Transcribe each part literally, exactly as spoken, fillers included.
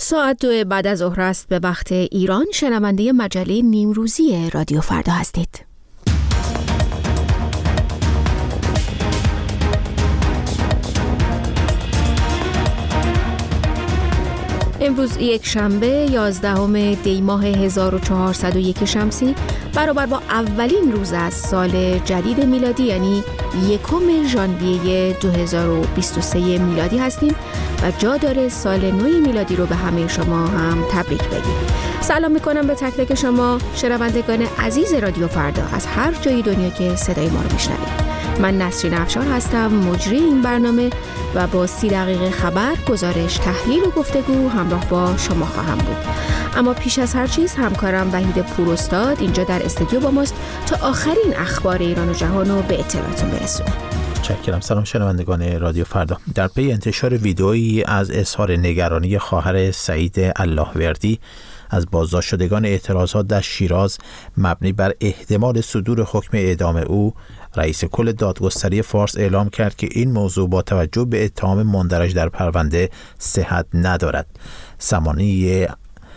ساعت دو بعد از ظهر است به وقت ایران. شنونده مجله نیمروزی رادیو فردا هستید. امروز یک شنبه یازدهم دی ماه هزار و چهارصد و یک شمسی برابر با اولین روز از سال جدید میلادی یعنی یکم ژانویه دو هزار و بیست و سه میلادی هستیم و جا داره سال نو میلادی رو به همه شما هم تبریک بگیم. سلام میکنم به تک تک شما شنوندگان عزیز رادیو فردا از هر جای دنیا که صدای ما رو میشنوید. من نسرین افشار هستم، مجری این برنامه و با سی دقیقه خبر، گزارش، تحلیل و گفتگو همراه با شما خواهم بود. اما پیش از هر چیز همکارم وحید پوراستاد اینجا در استودیو با ماست تا آخرین اخبار ایران و جهان رو به اطلاعتون برسونه. متشکرم. سلام شنوندگان رادیو فردا. در پی انتشار ویدئویی از اظهار نگرانی خواهر سعید اللهوردی از بازداشت شدگان اعتراضات در شیراز مبنی بر احتمال صدور حکم اعدام او، رئیس کل دادگستری فارس اعلام کرد که این موضوع با توجه به اتهام مندرج در پرونده صحت ندارد. سمانی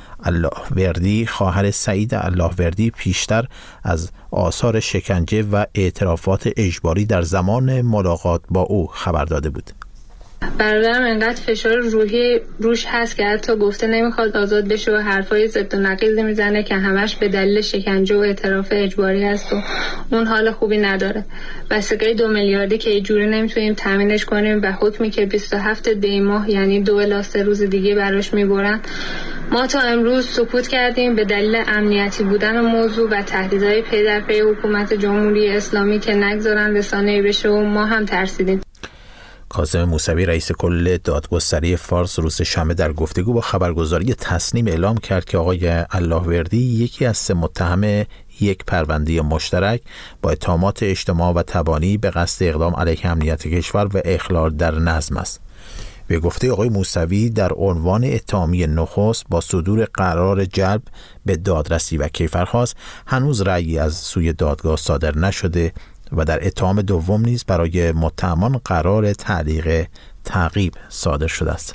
اللهوردی خواهر سعید اللهوردی پیشتر از آثار شکنجه و اعترافات اجباری در زمان ملاقات با او خبر داده بود. برادرم انقدر فشار روحی روش هست که حتی گفته نمیخواد آزاد بشه و حرفای ضد و نقیض میزنه که همش به دلیل شکنجه و اعتراف اجباری هست و اون حال خوبی نداره. بستگی دو میلیاردی که اینجوری نمیتونیم تامینش کنیم و حکمی که بیست و هفت دی ماه یعنی دو الی سه روز دیگه براش میبرن. ما تا امروز سکوت کردیم به دلیل امنیتی بودن موضوع و تهدیدهای پی در پی حکومت جمهوری اسلامی که نگذارن رسانه‌ای بشه و ما هم ترسیدیم. کاظم موسوی رئیس کل دادگستری فارس روز شنبه در گفتگو با خبرگزاری تصنیم اعلام کرد که آقای اللهوردی یکی از سه متهم یک پرونده مشترک با اتهامات اجتماع و تبانی به قصد اقدام علیه امنیت کشور و اخلال در نظم است. به گفته آقای موسوی در عنوان اتهامی نخست با صدور قرار جلب به دادرسی و کیفرخواست هنوز رأیی از سوی دادگاه صادر نشده و در اتهام دوم نیز برای متهمان قرار تعلیق تعقیب صادر شده است.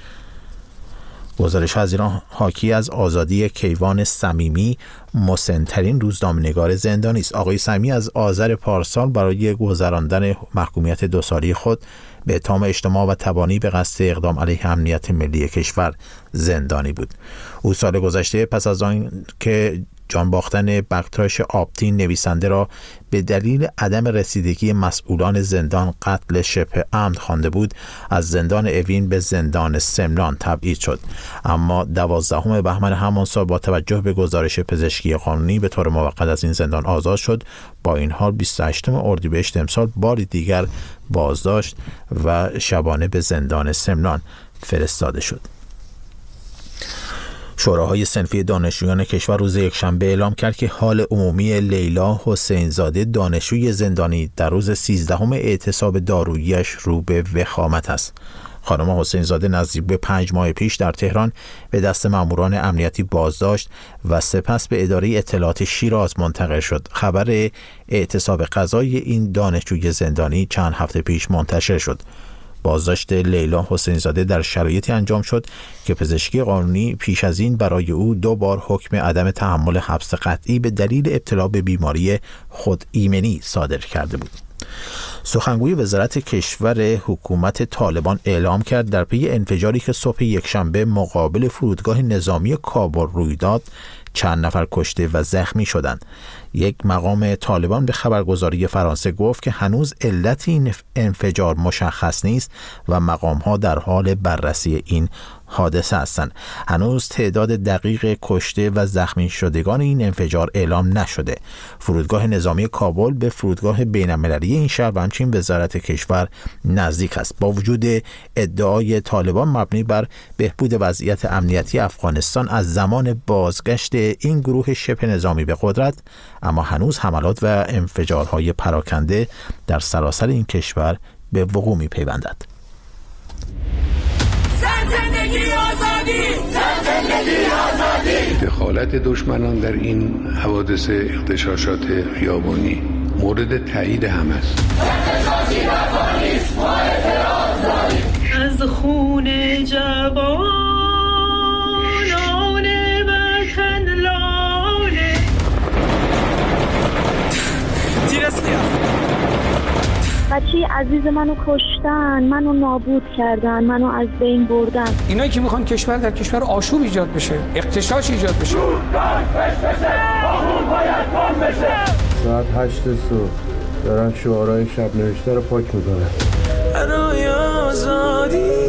گزارش از ایران حاکی از آزادی کیوان صمیمی، مسن‌ترین روزنامه‌نگار زندانی است. آقای صمیمی از آذر پارسال برای گذراندن محکومیت دو ساله خود به اتهام اجتماع و تبانی به قصد اقدام علیه امنیت ملی کشور زندانی بود. او سال گذشته پس از آن که جان باختن بختاش آبتین نویسنده را به دلیل عدم رسیدگی مسئولان زندان قتل شبه عمد خوانده بود، از زندان اوین به زندان سمنان تبعید شد، اما دوازدهم بهمن همان سال با توجه به گزارش پزشکی قانونی به طور موقت از این زندان آزاد شد. با این حال بیست و هشتم اردیبهشت امسال بار دیگر بازداشت و شبانه به زندان سمنان فرستاده شد. شوراهای صنفی دانشجویان کشور روز یکشنبه اعلام کرد که حال عمومی لیلا حسینزاده دانشجوی زندانی در روز سیزدهم اعتصاب دارویی‌اش رو به وخامت است. خانم حسینزاده نزدیک به پنج ماه پیش در تهران به دست ماموران امنیتی بازداشت و سپس به اداره اطلاعات شیراز منتقل شد. خبر اعتصاب قضایی این دانشجوی زندانی چند هفته پیش منتشر شد. بازداشت لیلا حسینزاده در شرایطی انجام شد که پزشکی قانونی پیش از این برای او دو بار حکم عدم تحمل حبس قطعی به دلیل ابتلا به بیماری خود ایمنی صادر کرده بود. سخنگوی وزارت کشور حکومت طالبان اعلام کرد در پی انفجاری که صبح یکشنبه مقابل فرودگاه نظامی کابل روی داد چند نفر کشته و زخمی شدند. یک مقام طالبان به خبرگزاری فرانسه گفت که هنوز علت این انفجار مشخص نیست و مقام‌ها در حال بررسی این حادثه هستند. هنوز تعداد دقیق کشته و زخمی شدگان این انفجار اعلام نشده. فرودگاه نظامی کابل به فرودگاه بین‌المللی این شهر و همچنین وزارت کشور نزدیک است. با وجود ادعای طالبان مبنی بر بهبود وضعیت امنیتی افغانستان از زمان بازگشت این گروه شبه نظامی به قدرت، اما هنوز حملات و انفجارهای پراکنده در سراسر این کشور به وقوع می‌پیوندد. زندگی آزادی، زندگی آزادی. دخالت دشمنان در این حوادث اغتشاشات خیابانی مورد تایید هم است. اغتشاشی نکنیست، ما اعتراض داریم. از خون جوان بچه عزیز منو کشتن، منو نابود کردن، منو از بین بردن. اینایی که میخوان کشور در کشور آشوب ایجاد بشه، اغتشاش ایجاد بشه. ساعت هشت صبح دارن شعارهای شب نوشته رو پاک میکنن. برای آزادی.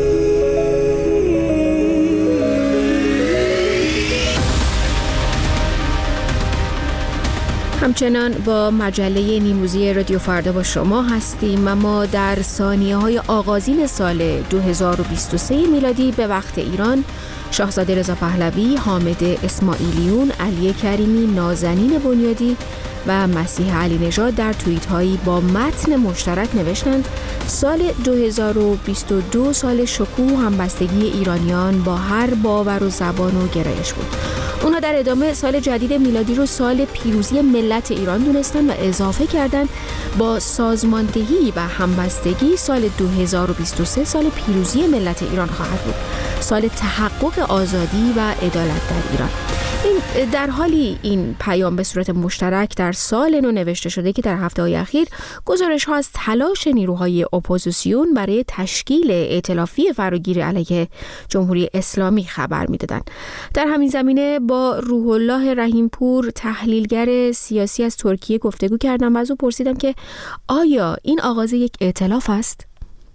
همچنان با مجله نیمروزی رادیو فردا با شما هستیم. اما در ثانیه های آغازین سال دو هزار و بیست و سه میلادی به وقت ایران، شاهزاده رضا پهلوی، حامد اسماعیلیون، علی کریمی، نازنین بنیادی و مسیح علی نژاد در توییت هایی با متن مشترک نوشتند سال دو هزار و بیست و دو سال شکوه و همبستگی ایرانیان با هر باور و زبان و گرایش بود. اونا در ادامه سال جدید میلادی رو سال پیروزی ملت ایران دونستن و اضافه کردن با سازماندهی و همبستگی سال دو هزار و بیست و سه سال پیروزی ملت ایران خواهد بود، سال تحقق آزادی و عدالت در ایران. این در حالی این پیام به صورت مشترک در سال نو نوشته شده که در هفته‌های اخیر گزارش‌ها از تلاش نیروهای اپوزیسیون برای تشکیل ائتلافی فراگیر علیه جمهوری اسلامی خبر می‌دادند. در همین زمینه با روح الله رحیمپور، تحلیلگر سیاسی از ترکیه گفتگو کردم و از او پرسیدم که آیا این آغاز یک ائتلاف است؟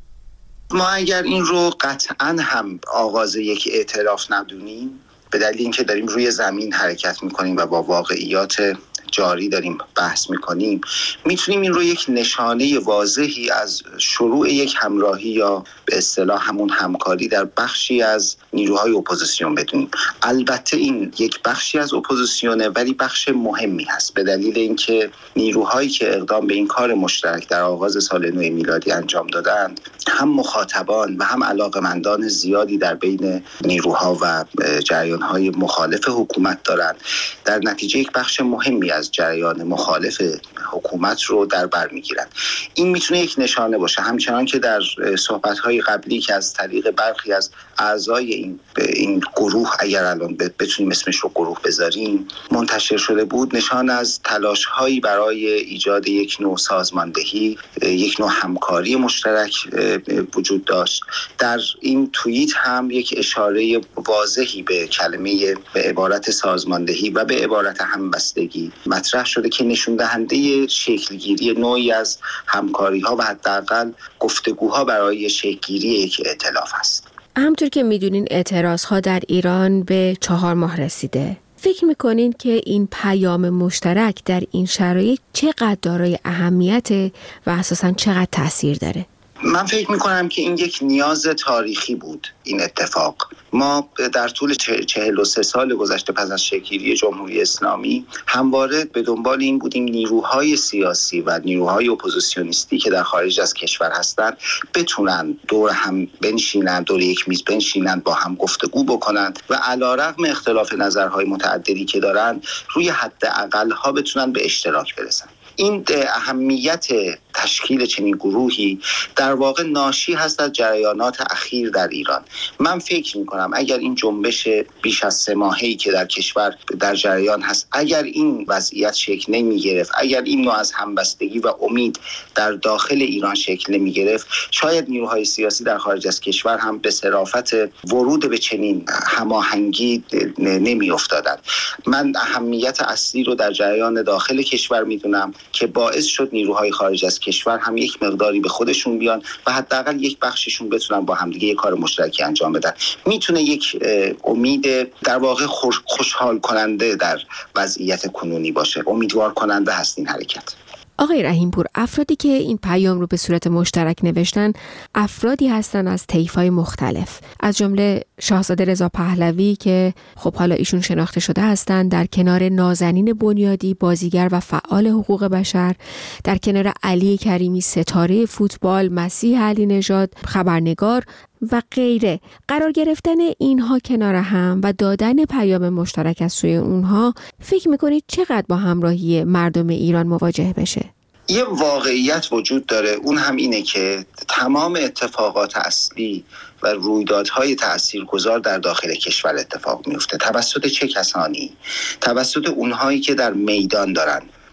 ما اگر این رو قطعاً هم آغاز یک ائتلاف ندونیم، به دلیل اینکه داریم روی زمین حرکت میکنیم و با واقعیات جاری داریم بحث میکنیم، میتونیم این رو یک نشانه واضحی از شروع یک همراهی یا به اصطلاح همون همکاری در بخشی از نیروهای اپوزیسیون بدونیم. البته این یک بخشی از اپوزیسیونه، ولی بخش مهمی هست، به دلیل اینکه نیروهایی که اقدام به این کار مشترک در آغاز سال نو میلادی انجام دادند هم مخاطبان و هم علاقمندان زیادی در بین نیروها و جریانهای مخالف حکومت دارند. در نتیجه یک بخش مهمی از جریان مخالف حکومت رو در بر میگیرند. این میتونه یک نشانه باشه، همچنان که در صحبت‌های قبلی که از طریق برخی از اعضای این این گروه، اگر الان بتونیم اسمش رو گروه بذاریم، منتشر شده بود، نشان از تلاش‌هایی برای ایجاد یک نوع سازماندهی، یک نوع همکاری مشترک وجود داشت. در این توییت هم یک اشاره واضحی به کلمه، به عبارت سازماندهی و به عبارت همبستگی مطرح شده که نشون دهنده شکلگیری نوعی از همکاری‌ها و حداقل گفتگوها برای شکلگیری یک ائتلاف است. همونطور که میدونین اعتراضها در ایران به چهار ماه رسیده. فکر میکنین که این پیام مشترک در این شرایط چقدر دارای اهمیت و اساساً چقدر تأثیر داره؟ من فکر میکنم که این یک نیاز تاریخی بود. این اتفاق، ما در طول چهل و سه سال گذشته پس از شکل‌گیری جمهوری اسلامی همواره به دنبال این بودیم نیروهای سیاسی و نیروهای اپوزیسیونیستی که در خارج از کشور هستند بتونن دور هم بنشینند، دور یک میز بنشینند، با هم گفتگو بکنند و علیرغم اختلاف نظرهای متعددی که دارند روی حد اقل‌ها بتونن به اشتراک برسن. این اهمیت تشکیل چنین گروهی در واقع ناشی هست از جریانات اخیر در ایران. من فکر می‌کنم اگر این جنبش بیش از سه ماهه‌ای که در کشور در جریان هست، اگر این وضعیت شکل نمی‌گرفت، اگر این نوع از همبستگی و امید در داخل ایران شکل نمی‌گرفت، شاید نیروهای سیاسی در خارج از کشور هم به صرافت ورود به چنین هماهنگی نمی‌افتادند. من اهمیت اصلی رو در جریان داخل کشور می‌دونم که باعث شد نیروهای خارج از کشور هم یک مقداری به خودشون بیان و حداقل یک بخششون بتونن با همدیگه یک کار مشترکی انجام بدن. میتونه یک امید در واقع خوشحال کننده در وضعیت کنونی باشه، امیدوار کننده هست این حرکت. آقای رحیمپور، افرادی که این پیام رو به صورت مشترک نوشتن افرادی هستن از طیف‌های مختلف، از جمله شاهزاده رضا پهلوی که خب حالا ایشون شناخته شده هستند، در کنار نازنین بنیادی، بازیگر و فعال حقوق بشر، در کنار علی کریمی، ستاره فوتبال، مسیح علی نژاد، خبرنگار و غیره. قرار گرفتن اینها کنار هم و دادن پیام مشترک از سوی اونها فکر میکنید چقدر با همراهی مردم ایران مواجه بشه؟ یه واقعیت وجود داره، اون هم اینه که تمام اتفاقات اصلی و رویدادهای تاثیرگذار در داخل کشور اتفاق میفته. توسط چه کسانی؟ توسط اونهایی که در میدان دارن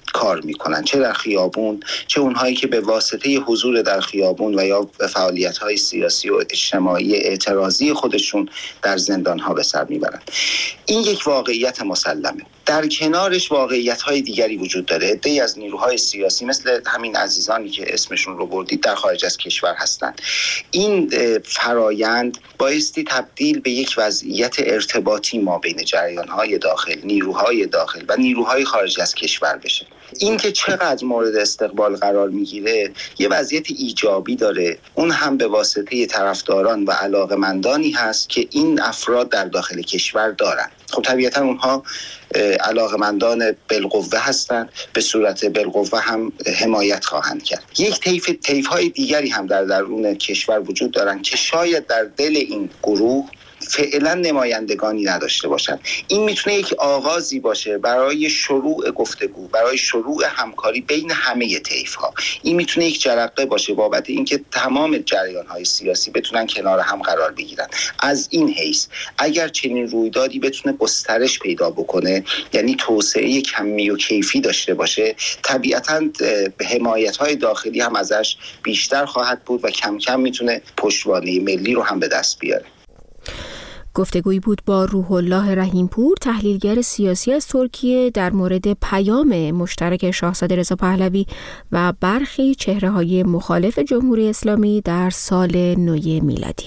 کار میکنن، چه در خیابون چه اونهایی که به واسطه حضور در خیابون و یا فعالیت‌های سیاسی و اجتماعی اعتراضی خودشون در زندان‌ها به سر میبرن. این یک واقعیت مسلمه. در کنارش واقعیت‌های دیگری وجود داره. عده‌ای از نیروهای سیاسی مثل همین عزیزانی که اسمشون رو بردید در خارج از کشور هستند. این فرایند بایستی تبدیل به یک وضعیت ارتباطی ما بین جریان‌های داخل، نیروهای داخل و نیروهای خارج از کشور بشه. این که چقدر مورد استقبال قرار میگیره یه وضعیت ایجابی داره، اون هم به واسطه طرفداران و علاقمندانی هست که این افراد در داخل کشور دارن. خب طبیعتا اونها علاقمندان بالقوه هستند، به صورت بالقوه هم حمایت خواهند کرد. یک طیف طیف‌های دیگری هم در درون کشور وجود دارن که شاید در دل این گروه فعلا نمایندگانی نداشته باشند. این میتونه یک آغازی باشه برای شروع گفتگو، برای شروع همکاری بین همه طیف‌ها. این میتونه یک جرقه باشه بابت اینکه تمام جریان‌های سیاسی بتونن کنار هم قرار بگیرن. از این حیث اگر چنین رویدادی بتونه گسترش پیدا بکنه، یعنی توسعه کمی و کیفی داشته باشه، طبیعتاً حمایت‌های داخلی هم ازش بیشتر خواهد بود و کم کم میتونه پشتوانه ملی رو هم به دست بیاره. گفتگویی بود با روح الله رحیمپور، تحلیلگر سیاسی از ترکیه، در مورد پیام مشترک شاهزاده رضا پهلوی و برخی چهره‌های مخالف جمهوری اسلامی در سال نو میلادی.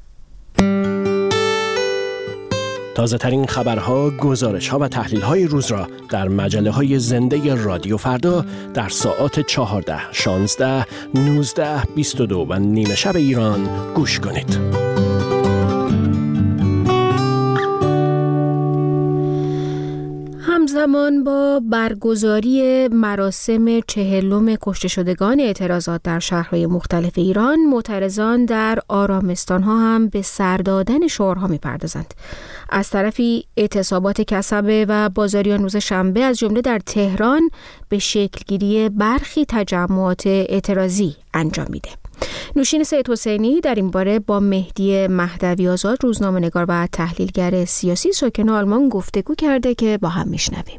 تازه ترین خبرها، گزارش‌ها و تحلیل‌های روز را در مجله‌های زنده رادیو فردا در ساعات چهارده، شانزده، نوزده، بیست و دو و نیمه شب ایران گوش کنید. همزمان با برگزاری مراسم چهلم کشته شدگان اعتراضات در شهرهای مختلف ایران، معترضان در آرامستان‌ها هم به سر دادن شعارها می‌پردازند. از طرفی اعتصابات کسبه و بازاریان روز شنبه از جمله در تهران به شکلگیری برخی تجمعات اعتراضی انجام میده. نوشین سید حسینی در این باره با مهدی مهدوی آزاد، روزنامه‌نگار و تحلیلگر سیاسی ساکن آلمان گفتگو کرده که با هم میشنویم.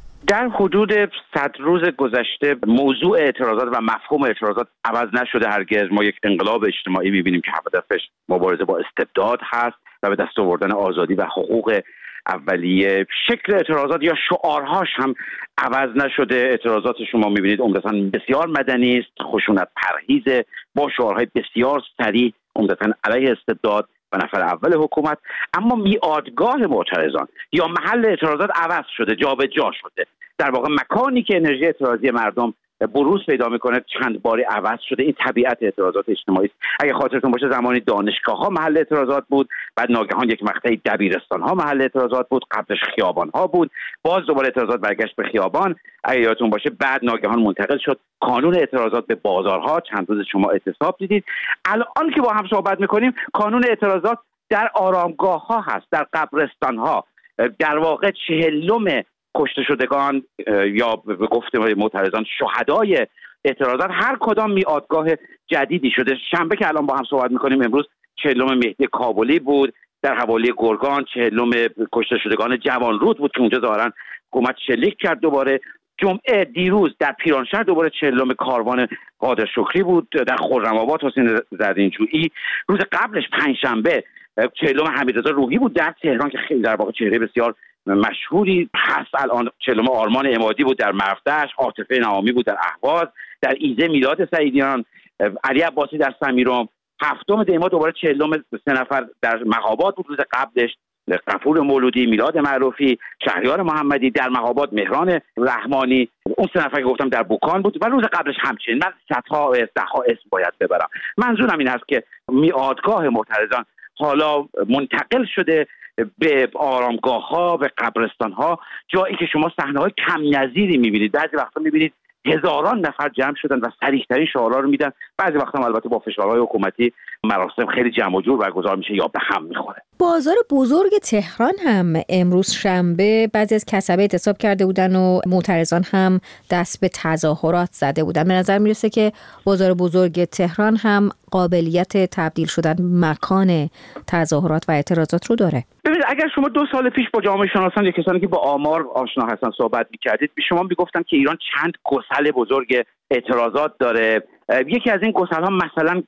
در حدود صد روز گذشته موضوع اعتراضات و مفهوم اعتراضات عوض نشده هرگز. ما یک انقلاب اجتماعی می‌بینیم که هدفش مبارزه با استبداد هست و به دست آوردن آزادی و حقوق اولیه. شکل اعتراضات یا شعارهاش هم عوض نشده. اعتراضات شما می‌بینید عمدتاً بسیار مدنی است، خشونت پرهیز، با شعارهای بسیار صریح عمدتاً علیه استبداد و نفر اول حکومت. اما میادگاه معترضان یا محل اعتراضات عوض شده، جابجا شده. در واقع مکانی که انرژی اعتراضی مردم بروز پیدا میکنه چند باری عوض شده. این طبیعت اعتراضات اجتماعی است. اگه خاطرتون باشه زمانی دانشگاه ها محل اعتراضات بود، بعد ناگهان یک مقطعی دبیرستان ها محل اعتراضات بود، قبلش خیابان ها بود، باز دوباره اعتراضات برگشت به خیابان. اگه یادتون باشه بعد ناگهان منتقل شد قانون اعتراضات به بازارها. چند روز شما اعتصاب دیدید. الان که با هم صحبت میکنیم قانون اعتراضات در آرامگاه ها هست، در قبرستان ها. در واقع چهلم کشته شدگان یا به گفته معترضان شهدای اعتراضات هر کدام میادگاه جدیدی شده. شنبه که الان با هم صحبت میکنیم امروز چهلم مهدی کابلی بود، در حوالی گرگان چهلم کشته شدگان جوانرود بود که اونجا ظاهرا حکومت شلیک کرد. دوباره جمعه دیروز در پیرانشهر دوباره چهلم کاروان قادر شکری بود، در خرم‌آباد حسین زرینجویی. روز قبلش پنجشنبه چهلم حمیدرضا روحی بود در تهران که خیلی در واقع چهره بسیار مشهوری هست الان. چهلم آرمان عمادی بود در مرفدشت، عاطفه نعامی بود در اهواز، در ایزه میلاد سعیدیان، علی عباسی در سمیرام. هفتم دی ماه دوباره چهلم سه نفر در مهاباد بود. روز قبلش غفور مولودی، میلاد معروفی، شهریار محمدی در مهاباد، مهران رحمانی، اون سه نفر که گفتم در بوکان بود و روز قبلش همچنین. من صدها صدها اسم باید ببرم. منظورم این هست که میادگاه معترضان حالا منتقل شده به آرامگاه ها، به قبرستان ها، جایی که شما صحنه های کم نظیری میبینید. بعضی وقتا میبینید هزاران نفر جمع شدن و صریح ترین شعارها رو میدن. بعضی وقتا البته با فشارهای حکومتی مراسم خیلی جمع و جور برگزار میشه یا به هم میخوره. بازار بزرگ تهران هم امروز شنبه بعضی از کسبه اعتصاب کرده بودن و معترضان هم دست به تظاهرات زده بودن. به نظر میرسه که بازار بزرگ تهران هم قابلیت تبدیل شدن مکان تظاهرات و اعتراضات رو داره؟ ببینید اگر شما دو سال پیش با جامعه شناسان یا کسانی که با آمار آشنا هستن صحبت می‌کردید، به شما میگفتن که ایران چند گسل بزرگ اعتراضات داره. یکی از این گسل‌ها مثلا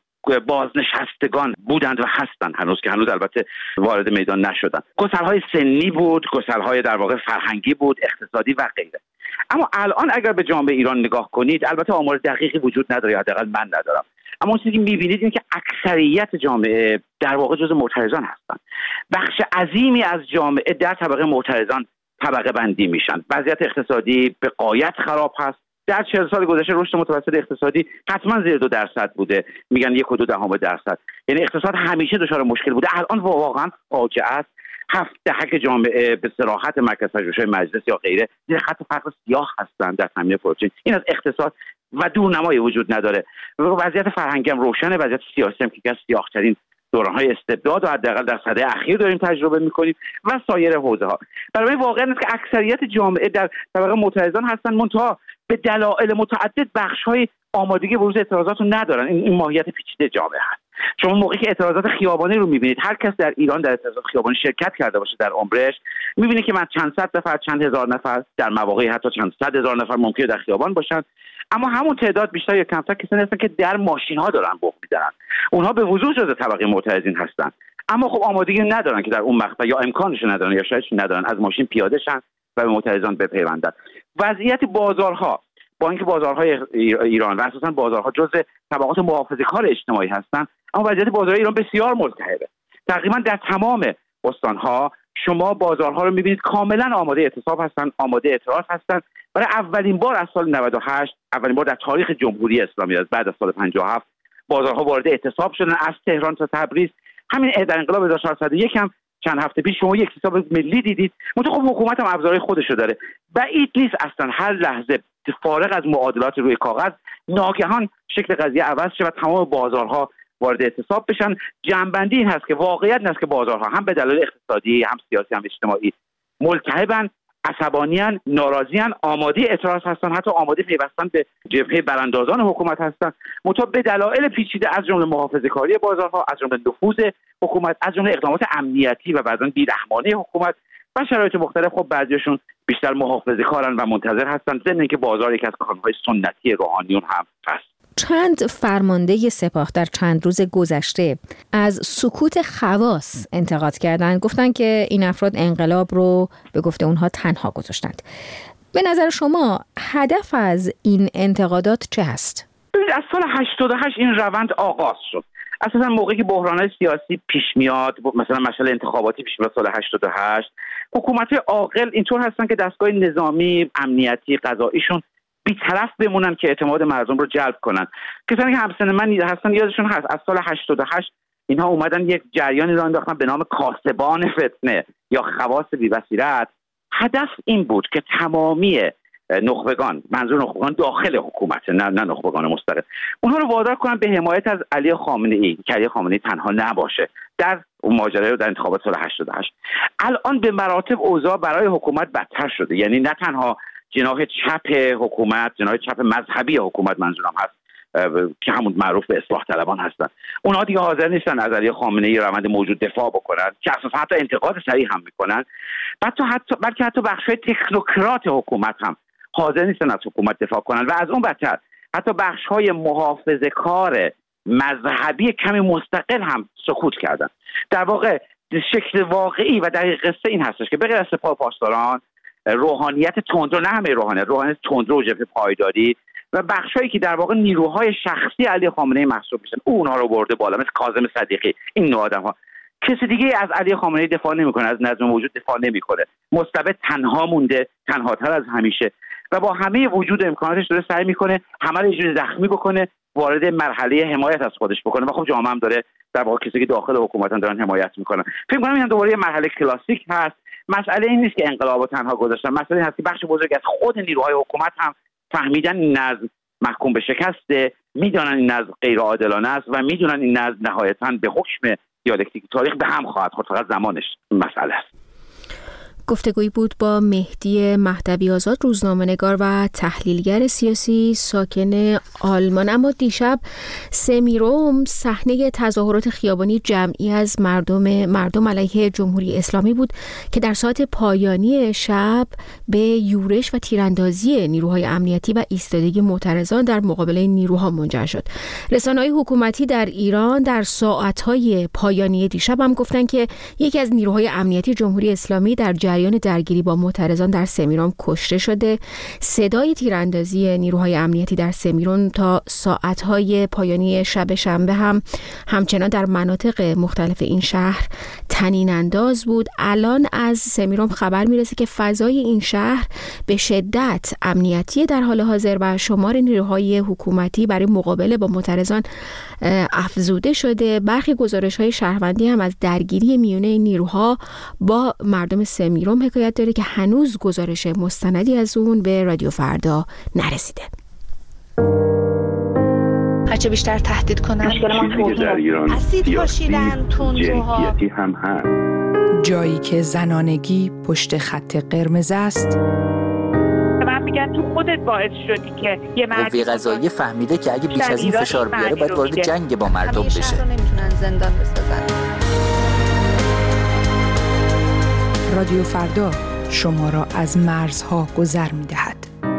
بازنشستگان بودند و هستند هنوز که هنوز البته وارد میدان نشدن. گسل‌های سنی بود، گسل‌های در واقع فرهنگی بود، اقتصادی و غیره. اما الان اگر به جامعه ایران نگاه کنید، البته آمار دقیقی وجود نداره، حداقل من ندارم، اما اون چیزی که می‌بینید این که اکثریت جامعه در واقع جزء معترضان هستند. بخش عظیمی از جامعه در طبقه معترضان طبقه بندی میشن. وضعیت اقتصادی به غایت خراب هست. در چهل سال گذشته رشد متوسط اقتصادی حتما زیر دو درصد بوده، میگن یک و دو دهم درصد، یعنی اقتصاد همیشه دچار مشکل بوده. الان واقعا فاجعه است. هفت دهک جامعه به صراحت مرکز پژوهش‌های مجلس یا غیره زیر خط فقر سیاه هستند در زمینه پروتئین. این از اقتصاد و دورنمایی وجود نداره. وضعیت فرهنگی هم روشنه، وضعیت سیاسی هم که از سیاه‌ترین دوران‌های استبداد و حداقل در سده اخیر داریم تجربه می‌کنیم و سایر حوزه‌ها. برای واقعا است که اکثریت جامعه در طبقه معترضان هستن، منتها به دلایل متعدد بخش‌های آمادگی بروز اعتراضات رو ندارن. این, این ماهیت پیچیده جامعه هست. شما موقعی که اعتراضات خیابانی رو می‌بینید، هر کس در ایران در اعتراضات خیابانی شرکت کرده باشه در عمرش، می‌بینه که من چند صد نفر، چند هزار نفر، در مواقعی حتی چند صد هزار نفر ممکنه در خیابان باشن، اما همون تعداد بیشتر یا کمتر کسانی هستن که در ماشین‌ها دارن بوق می‌زنن. اونها به وضوح جزء طبقه معترضین هستن، اما خب آمادگی ندارن که در اون مقطع یا امکانش ندارن یا شاید ندارن از ماشین پیاده شن و به معترضان بپیوندن. وضعیت بازارها، با اینکه بازارهای ایران و اساساً بازارها جزء طبقات محافظه‌کار اجتماعی هستن، اما وضعیت بازارهای ایران بسیار مضطربه. تقریبا در تمام استان‌ها شما بازارها رو می‌بینید کاملا آماده اعتصاب هستن، آماده اعتراض هستن. برای اولین بار از سال نود و هشت، اولین بار در تاریخ جمهوری اسلامی از بعد از سال پنجاه و هفت، بازارها وارد اعتصاب شدن از تهران تا تبریز. همین در انقلاب هزار و چهارصد و یک هم چند هفته پیش شما یک اعتصاب ملی دیدید. منتها خب حکومت هم ابزارهای خودشو داره. بعید نیست اصلا هر لحظه فارغ از معادلات روی کاغذ ناگهان شکل قضیه عوض شه و تمام بازارها وارد اعتصاب بشن. جنبندی این هست که واقعیت این است که بازارها هم به دلایل اقتصادی، هم سیاسی، هم اجتماعی ملتهبن، عصبانیان، ناراضیان، آماده اعتراض هستن، حتی آماده پیوستن به جبهه براندازان حکومت هستن. منتها به دلایل پیچیده از جمله محافظه‌کاری بازارها، از جمله نفوذ حکومت، از جمله اقدامات امنیتی و بعضا بی‌رحمانه حکومت و شرایط مختلف، خب بعضیشون بیشتر محافظه‌کارن و منتظر هستن، ضمن اینکه بازار یک از کارخانه‌های سنتی روحانیون هم هست. چند فرمانده سپاه در چند روز گذشته از سکوت خواص انتقاد کردند. گفتن که این افراد انقلاب رو به گفته اونها تنها گذاشتند. به نظر شما هدف از این انتقادات چه هست؟ از سال هشتاد و هشت این روند آغاز شد. اساسا موقعی که بحران‌های سیاسی پیش میاد، مثلا مسئله انتخاباتی پیش میاد سال هشتاد و هشت، حکومت‌های عاقل اینطور هستن که دستگاه نظامی، امنیتی، قضاییشون بی‌طرف بمونن که اعتماد مردم رو جلب کنن. کسانی که همسن من هستن یادشون هست از سال هشتاد و هشت اینها اومدن یک جریانی را انداختن به نام کاسبان فتنه یا خواص بی‌بصیرت. هدف این بود که تمامی نخبگان، منظور نخبگان داخل حکومت، نه نه نخبگان مستقل، اونها رو وادار کنن به حمایت از علی خامنه‌ای که علی خامنه‌ای تنها نباشه در ماجرای در انتخابات سال هشتاد و هشت. الان به مراتب اوضاع برای حکومت بدتر شده، یعنی نه تنها جناح چپ حکومت، جناح چپ مذهبی حکومت منظورم هست که همون معروف به اصلاح طلبان هستن، اونها دیگه حاضر نیستن از علی خامنه‌ای روند موجود دفاع بکنن، که اساسا حتی انتقاد صریح هم میکنن. حتی حتی بلکه حتی بخشای تکنوکرات حکومت هم حاضر نیستن از حکومت دفاع کنن و از اون بدتر حتی بخش‌های محافظه‌کار مذهبی کمی مستقل هم سکوت کردن. در واقع شکل واقعی و دقیق قصه این هستش که بغیر از سپاه پاسداران، روحانیت تندرو، نه همه روحانیت، روحانیت تندرو، جبهه پایداری و بخشایی که در واقع نیروهای شخصی علی خامنه‌ای محسوب میشن، اونها رو برده بالا، مثل کاظم صدیقی، این نوع آدم‌ها. کسی دیگه از علی خامنه‌ای دفاع نمی‌کنه، از نظم موجود دفاع نمی‌کنه، مستبد تنها مونده، تنهاتر از همیشه و با همه وجود امکاناتش داره سعی می‌کنه همه رو یه جوری زخمی بکنه، وارد مرحله حمایت از خودش بکنه و خب جامعه هم داره در واقع کسی که داخل حکومت هم دارن حمایت می‌کنن. فکر می‌کنم این دوباره یه مرحله کلاسیک هست. مسئله این نیست که انقلابو تنها گذاشتن، مسئله این هست که بخش بزرگی از خود نیروهای حکومت هم فهمیدن این نظم محکوم به شکسته، میدونن این نظم غیر عادلانه است و میدونن این نظم نهایتاً به حکم دیالکتیک تاریخ به هم خواهد خورد، فقط زمانش مسئله است. گفتگویی بود با مهدی مهدوی آزاد، روزنامه‌نگار و تحلیلگر سیاسی ساکن آلمان. اما دیشب سمیروم صحنه تظاهرات خیابانی جمعی از مردم مردم علیه جمهوری اسلامی بود که در ساعت پایانی شب به یورش و تیراندازی نیروهای امنیتی و ایستادگی معترضان در مقابل نیروها منجر شد. رسانه‌های حکومتی در ایران در ساعت‌های پایانی دیشب هم گفتن که یکی از نیروهای امنیتی جمهوری اسلامی در جریان درگیری با معترضان در سمیرون کشته شده. صدای تیراندازی نیروهای امنیتی در سمیرون تا ساعت‌های پایانی شب شنبه هم همچنان در مناطق مختلف این شهر طنین انداز بود. الان از سمیرون خبر میرسه که فضای این شهر به شدت امنیتی در حال حاضر و شمار نیروهای حکومتی برای مقابله با معترضان افزوده شده. برخی گزارش‌های شهروندی هم از درگیری میونه نیروها با مردم سمیرون حکایت داره که هنوز گزارش مستندی از اون به رادیو فردا نرسیده. هرچه بیشتر تهدید کنن مشکل ما در ایران اسید پاشیدن تندروها هم هست. جایی که زنانگی پشت خط قرمز است. من میگن تو خودت باعث شدی که یه مرد قوه قضاییه فهمیده که اگه بیش از این فشار بیاره باید وارد جنگ با مردم بشه. همیشه رو نمیتونن زندان بسازن. رادیو فردا شما را از مرزها گذر می‌دهد.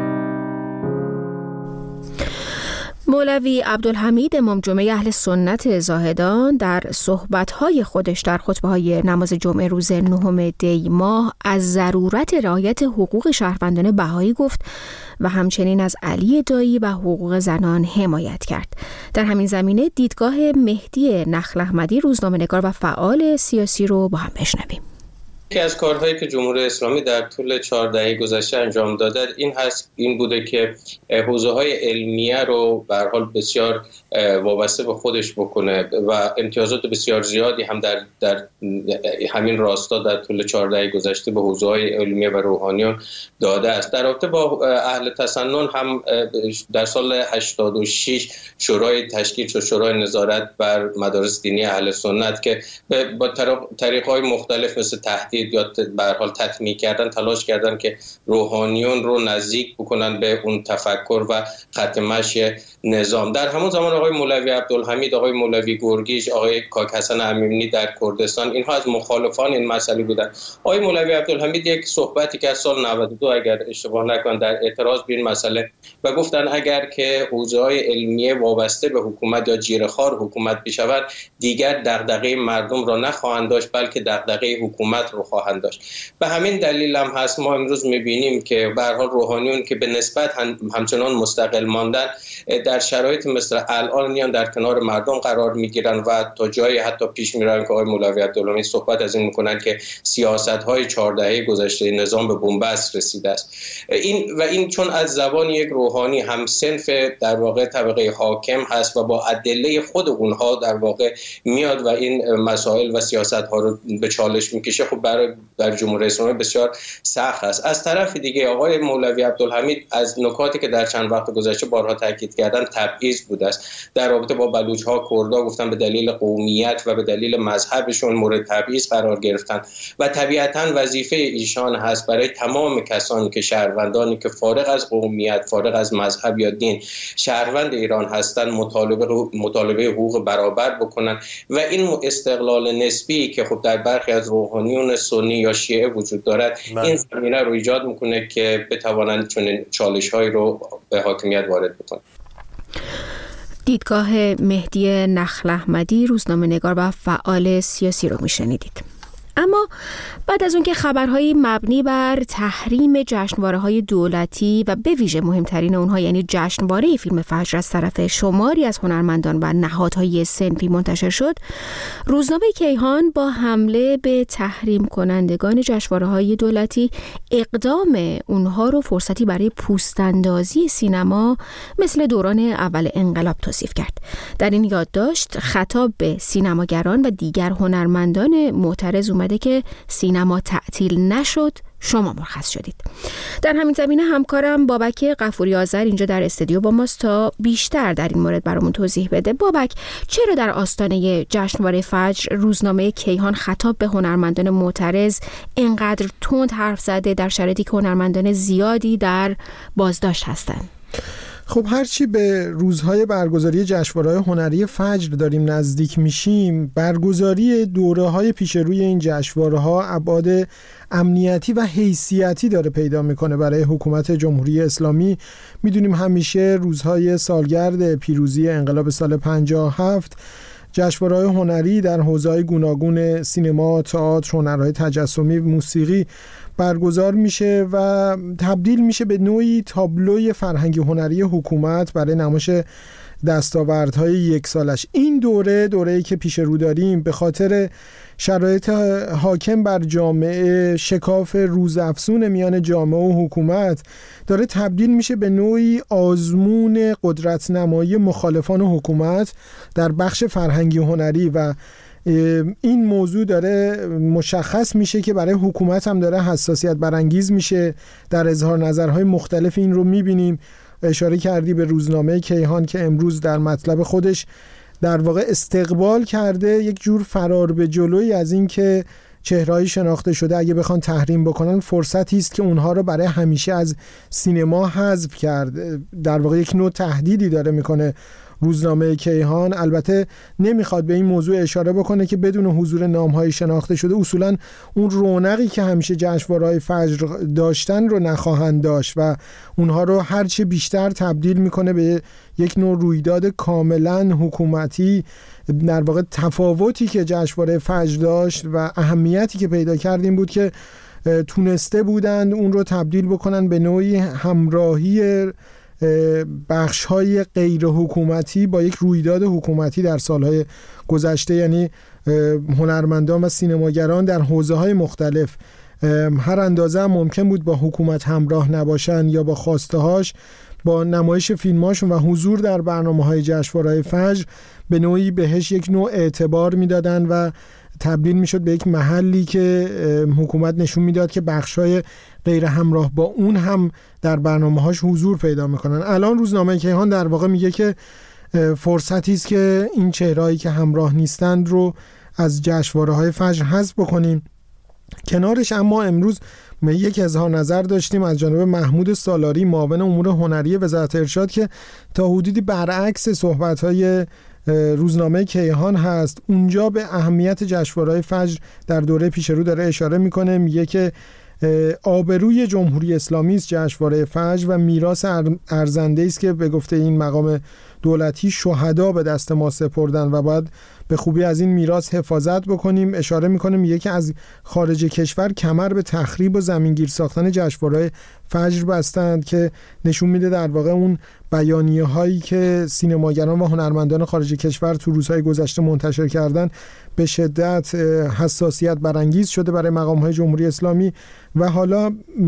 مولوی عبدالحمید امام جمعه اهل سنت زاهدان در صحبت‌های خودش در خطبه‌های نماز جمعه روز نهم دی ماه از ضرورت رعایت حقوق شهروندان بهایی گفت و همچنین از علی دایی و حقوق زنان حمایت کرد. در همین زمینه دیدگاه مهدی نخل احمدی، روزنامه‌نگار و فعال سیاسی رو با هم بشنویم. یکی از کارهایی که جمهوری اسلامی در طول چهار دهه گذشته انجام داده این هست این بوده که حوزه‌های علمیه رو به هر حال بسیار وابسته به خودش بکنه و امتیازات بسیار زیادی هم در در همین راستا در طول چهار دهه گذشته به حوزه‌های علمیه و روحانیون داده است. در رابطه با اهل تسنن هم در سال هشتاد و شش شورای تشکیل شد، شورای نظارت بر مدارس دینی اهل سنت که با طریق‌های مختلف مثل تهدید یا به هر حال تطمیع کردن تلاش کردن که روحانیون رو نزدیک بکنن به اون تفکر و خط مشی نظام. در همون زمان آقای مولوی عبدالحمید، آقای مولوی گرگیش، آقای کاک حسن امیمنی در کردستان اینها از مخالفان این مسئله بودن. آقای مولوی عبدالحمید یک صحبتی که از سال نود و دو اگر اشتباه نکنم در اعتراض به این مسئله و گفتن اگر که حوزه‌های علمیه وابسته به حکومت یا جیره‌خوار حکومت بشود دیگر دغدغه مردم را نخواهند داشت بلکه دغدغه حکومت رو خواهند داشت. به همین دلیل هم هست ما امروز می‌بینیم که به هر حال روحانیون که به نسبت همچنان مستقل ماندن در شرایط مثل الان میان در کنار مردم قرار میگیرن و تا جایی حتی پیش میرن که آقای مولوی عبدالحمید صحبت از این میکنن که سیاست‌های چهار دهه گذشته نظام به بنبست رسیده است. این و این چون از زبان یک روحانی هم صنف در واقع طبقه حاکم هست و با ادله خود اونها در واقع میاد و این مسائل و سیاست‌ها رو به چالش میکشه، خب برای در جمهوری اسلامی بسیار سخت است. از طرف دیگه آقای مولوی عبدالحمید از نکاتی که در چند وقت گذشته بارها تاکید کردن تبعیض بوده است. در رابطه با بلوچ‌ها، کردها گفتن به دلیل قومیت و به دلیل مذهبشون مورد تبعیض قرار گرفتن و طبیعتاً وظیفه ایشان هست برای تمام کسانی که شهروندانی که فارغ از قومیت، فارغ از مذهب یا دین شهروند ایران هستند مطالبه مطالبه حقوق برابر بکنن و این استقلال نسبی که خب در برخی از روحانیون سنی یا شیعه وجود دارد من. این زمینه رو ایجاد میکنه که بتوانند چنین چالش‌هایی رو به حاکمیت وارد بکنن. دیدگاه مهدی نخل احمدی، روزنامه‌نگار و فعال سیاسی رو میشنیدید. اما بعد از اون که خبرهای مبنی بر تحریم جشنواره‌های دولتی و به ویژه مهمترین اونها یعنی جشنواره فیلم فجر از طرف شماری از هنرمندان و نهادهای صنفی منتشر شد، روزنامه کیهان با حمله به تحریم کنندگان جشنواره‌های دولتی اقدام اونها رو فرصتی برای پوست‌اندازی سینما مثل دوران اول انقلاب توصیف کرد. در این یادداشت خطاب به سینماگران و دیگر هنرمندان معترض اومده که سینما تعطیل نشد، شما مرخص شدید. در همین زمینه همکارم بابک غفوری آذر اینجا در استودیو با ماست تا بیشتر در این مورد برامون توضیح بده. بابک، چرا در آستانه جشنواره فجر روزنامه کیهان خطاب به هنرمندان معترض اینقدر تند حرف زده در شرایطی که هنرمندان زیادی در بازداشت هستند؟ خب هرچی به روزهای برگزاری جشنواره‌های هنری فجر داریم نزدیک میشیم، برگزاری دوره‌های پیش روی این جشنواره‌ها ابعاد امنیتی و حیثیتی داره پیدا میکنه برای حکومت جمهوری اسلامی. میدونیم همیشه روزهای سالگرد پیروزی انقلاب سال پنجاه و هفت جشنواره‌های هنری در حوزه‌های گوناگون سینما، تئاتر، هنرهای تجسمی، موسیقی برگزار میشه و تبدیل میشه به نوعی تابلوی فرهنگی هنری حکومت برای نمایش دستاوردهای یک سالش. این دوره دوره‌ای که پیش رو داریم به خاطر شرایط حاکم بر جامعه، شکاف روزافزون میان جامعه و حکومت، داره تبدیل میشه به نوعی آزمون قدرت نمایی مخالفان حکومت در بخش فرهنگی هنری و این موضوع داره مشخص میشه که برای حکومت هم داره حساسیت برانگیز میشه. در اظهار نظرهای مختلف این رو میبینیم. اشاره کردی به روزنامه کیهان که امروز در مطلب خودش در واقع استقبال کرده یک جور فرار به جلوی از این که چهرهایی شناخته شده اگه بخوان تحریم بکنن فرصتی است که اونها رو برای همیشه از سینما حذف کرد. در واقع یک نوع تهدیدی داره میکنه روزنامه کیهان. البته نمیخواد به این موضوع اشاره بکنه که بدون حضور نام‌های شناخته شده اصولاً اون رونقی که همیشه جشنواره‌های فجر داشتن رو نخواهند داشت و اونها رو هرچه بیشتر تبدیل میکنه به یک نوع رویداد کاملاً حکومتی. در واقع تفاوتی که جشنواره فجر داشت و اهمیتی که پیدا کرد این بود که تونسته بودند اون رو تبدیل بکنن به نوعی همراهی بخش‌های غیر حکومتی با یک رویداد حکومتی در سالهای گذشته، یعنی هنرمندان و سینماگران در حوزه‌های مختلف هر اندازه هم ممکن بود با حکومت همراه نباشن یا با خواسته‌هاش، با نمایش فیلم‌هاشون و حضور در برنامه‌های جشنواره فجر به نوعی بهش یک نوع اعتبار میدادن و تبدیل میشد به یک محلی که حکومت نشون میداد که بخشای غیر همراه با اون هم در برنامه‌هاش حضور پیدا میکنن. الان روزنامه کیهان در واقع میگه که فرصتی است که این چهرهایی که همراه نیستند رو از جشنواره‌های فجر حذف بکنیم. کنارش اما امروز یک اظهار نظر داشتیم از جانب محمود سالاری، معاون امور هنری وزارت ارشاد، که تا حدودی برعکس صحبت‌های روزنامه کیهان هست. اونجا به اهمیت جشنواره‌های فجر در دوره پیش رو داره اشاره میکنه. میگه که آبروی جمهوری اسلامی است جشنواره فجر و میراث ارزنده است که به گفته این مقام دولتی شهدا به دست ما سپردن و باید به خوبی از این میراث حفاظت بکنیم. اشاره میکنه میگه که از خارج کشور کمر به تخریب و زمینگیر ساختن جشنواره فجر بستند که نشون میده در واقع اون بیانیه هایی که سینماگران و هنرمندان خارج کشور تو روزهای گذشته منتشر کردن به شدت حساسیت برانگیز شده برای مقام های جمهوری اسلامی و حالا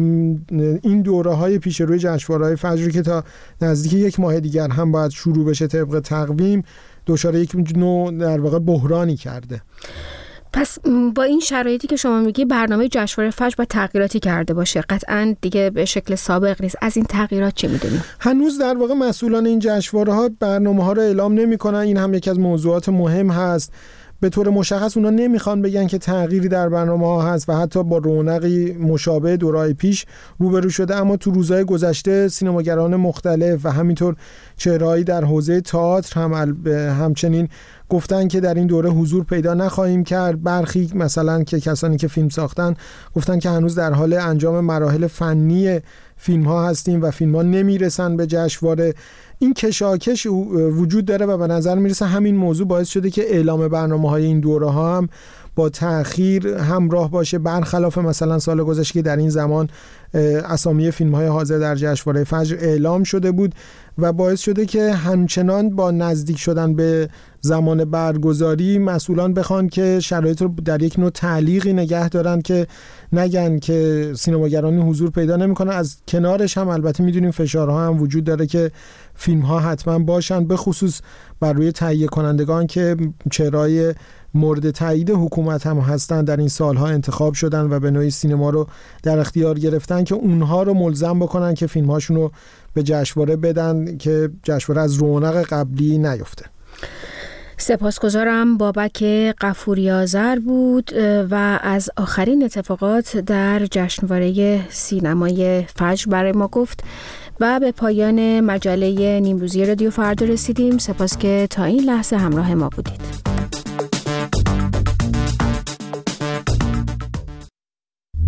این دوره های پیش روی جشنواره فجر که تا نزدیک یک ماه دیگر هم باید شروع بشه طبق تقویم، دچار یک نوع در واقع بحرانی کرده. پس با این شرایطی که شما میگی برنامه جشنواره فجر با تغییراتی کرده باشه، قطعاً دیگه به شکل سابق نیست. از این تغییرات چه میدونیم؟ هنوز در واقع مسئولان این جشنواره ها برنامه ها رو اعلام نمیکنن. این هم یکی از موضوعات مهم هست. به طور مشخص اونا نمیخوان بگن که تغییری در برنامه ها هست و حتی با رونقی مشابه دورهای پیش روبرو شده، اما تو روزهای گذشته سینماگران مختلف و همینطور چهرهایی در حوزه تئاتر هم همچنین گفتن که در این دوره حضور پیدا نخواهیم کرد. برخی مثلا که کسانی که فیلم ساختن گفتن که هنوز در حال انجام مراحل فنی فیلم ها هستیم و فیلم ها نمیرسن به جشنواره. این کشاکش وجود داره و به نظر میرسه همین موضوع باعث شده که اعلام برنامه های این دوره ها هم با تأخیر همراه باشه، برخلاف مثلا سال گذشته که در این زمان اسامی فیلم های حاضر در جشنواره فجر اعلام شده بود و باعث شده که همچنان با نزدیک شدن به زمان برگزاری مسئولان بخوان که شرایط رو در یک نوع تعلیقی نگه دارن که نگن که سینماگرانی حضور پیدا نمیکنن. از کنارش هم البته میدونیم فشارها هم وجود داره که فیلم ها حتما باشن، به خصوص بر روی تهیه کنندگان که چهرهای مورد تایید حکومت هم هستن در این سالها انتخاب شدن و به نوعی سینما رو در اختیار گرفتن که اونها رو ملزم بکنن که فیلم‌هاشون رو به جشنواره بدن که جشنواره از رونق قبلی نیفته. سپاسگزارم. بابک غفوری آذر بود و از آخرین اتفاقات در جشنواره سینمای فجر برای ما گفت و به پایان مجله نیمروزی رادیو فردا رسیدیم. سپاس که تا این لحظه همراه ما بودید.